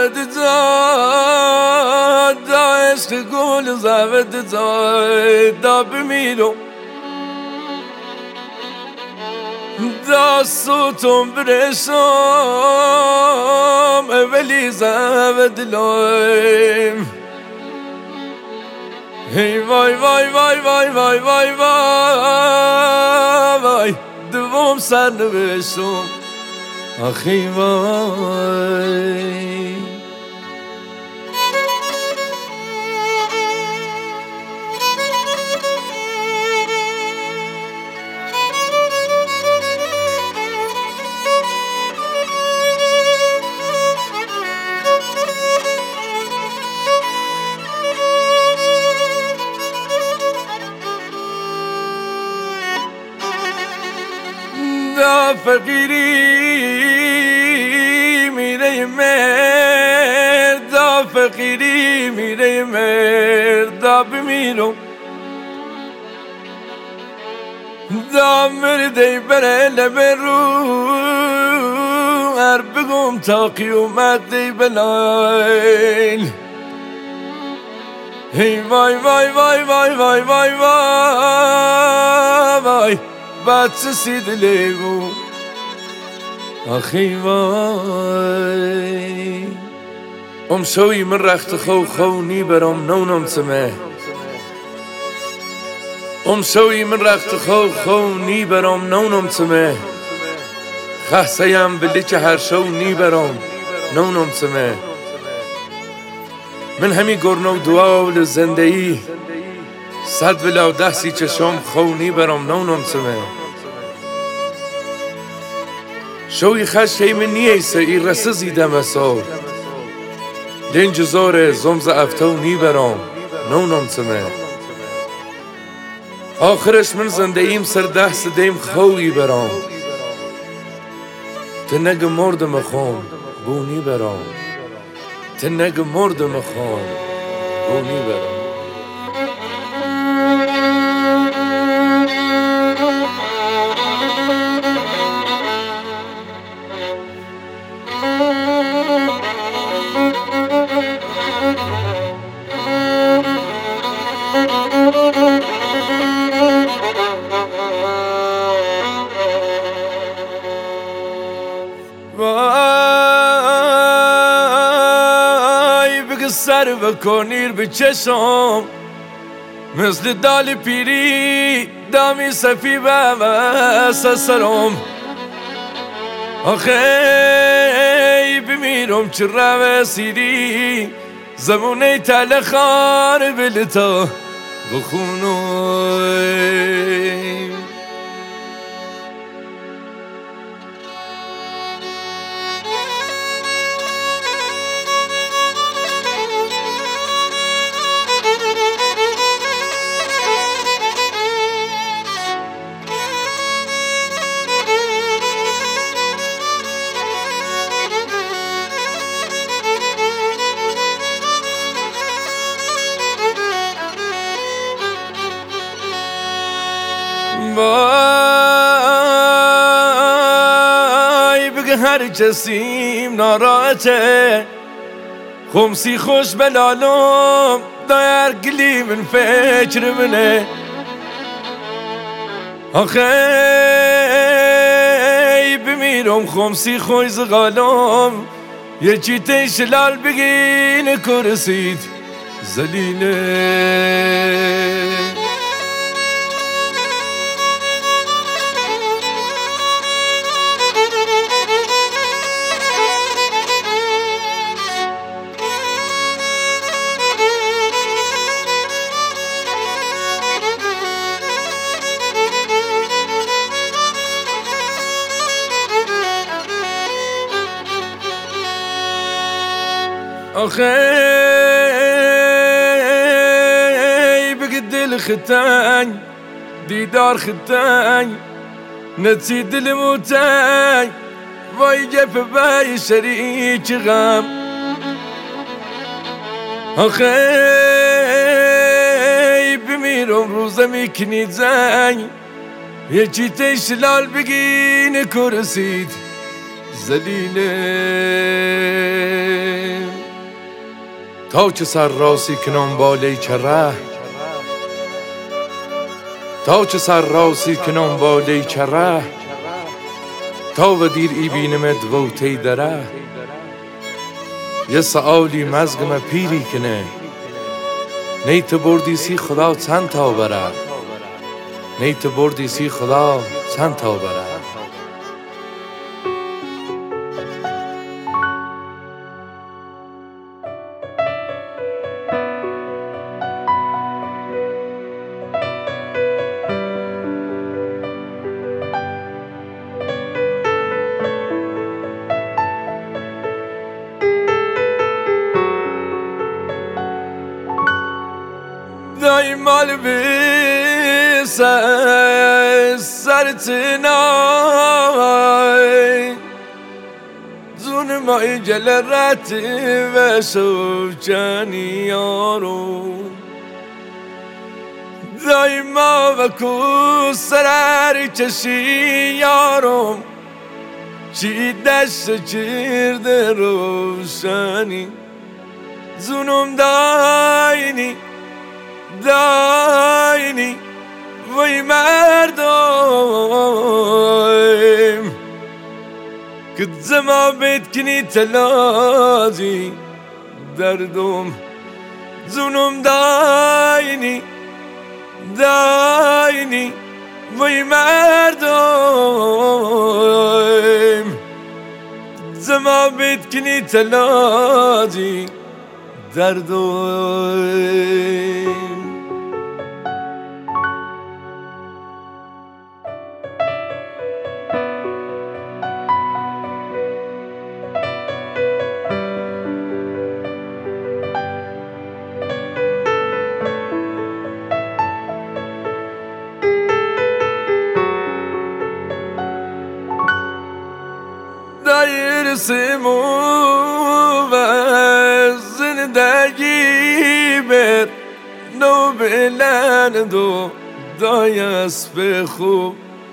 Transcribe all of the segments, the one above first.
زود دا عشق گل زود دا بمیرم دا صوتم برسم ولی زود لایم هی وای وای وای وای وای وای وای دوم سر نوشتم آخی وای دا فقیری میره مرد دا فقیری میره مرد دا بمیرم دا مرده بره لبه رو هر بگم تا قیومت دی بلایل هی وای وای وای وای وای وای وای بچه سید لیگو آخی وای شوی من رخت خو نی برام نونم تمه شوی من رخت خو نی برام نونم تمه خحسیم بلی که هر شو نی برام نونم تمه من همی گرنو دوال زندگی صد بلا دستی چشم خونی برام نونم تمه شوی خشکی من نیسه ای رسه زیدم اسار لنج زاره زمز افتو نی برام نونم تمه آخرش من زندگیم سر دست دیم خوی برام تنگ مردم خون بونی برام تنگ مردم خون بونی برام وای بگه سر بکنیر به چشم مثل دال پیری دامی صفی بوست سرم آخه بمیرم چه رو سیری زمونه تلخار بلتا بخونم وای بگه هر کسیم ناراحته خمسی خوش بلالم دایر گلی من فکر منه آخه بمیرم خمسی خوش زغالم یه چیته شلال بگین کرسید زلیله آخه بگه دل ختن دیدار ختن نتی دل موتن وای گپ بای شریک غم آخه بمیرم روزه میکنی زنگ یه چیته شلال بگین کرسید زلیله تا چه سر راسی کنم بالی چره، تا چه سر راسی کنم بالی چره، تا و دیر ای بینمت ووتی دره. یه سآلی مزگم پیری کنه، نیت بردی سی خدا چند تا بره، نیت بردی سی خدا چند تا بره. دایمال بیس سرتنای زون مای جل رتی و شوچانی یارو دایما و کو سرر چشی یارم چی دست چیرد روشانی زونم داینی داینی وی مردم که زما بیت کنی تلازی دردم زونم داینی داینی وی مردم زما بیت کنی تلازی دردم. دایر سمو و زندگی بر نو بلند و دای اسب خوب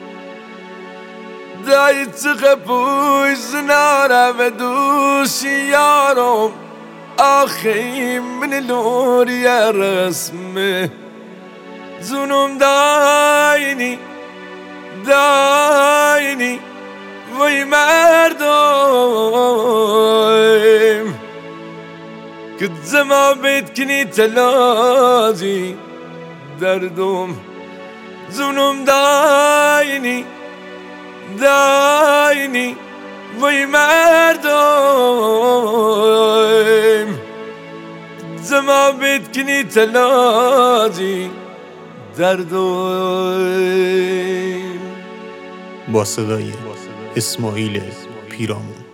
دای چقه پوش زناره و دوشی یارم آخی من لوری رسمه زونم داینی داینی وی مردم که زما بیت کنی تلازی دردم زونم داینی داینی وی مردم زما بیت کنی تلازی دردم. با صدای اسماعیل پیرامون.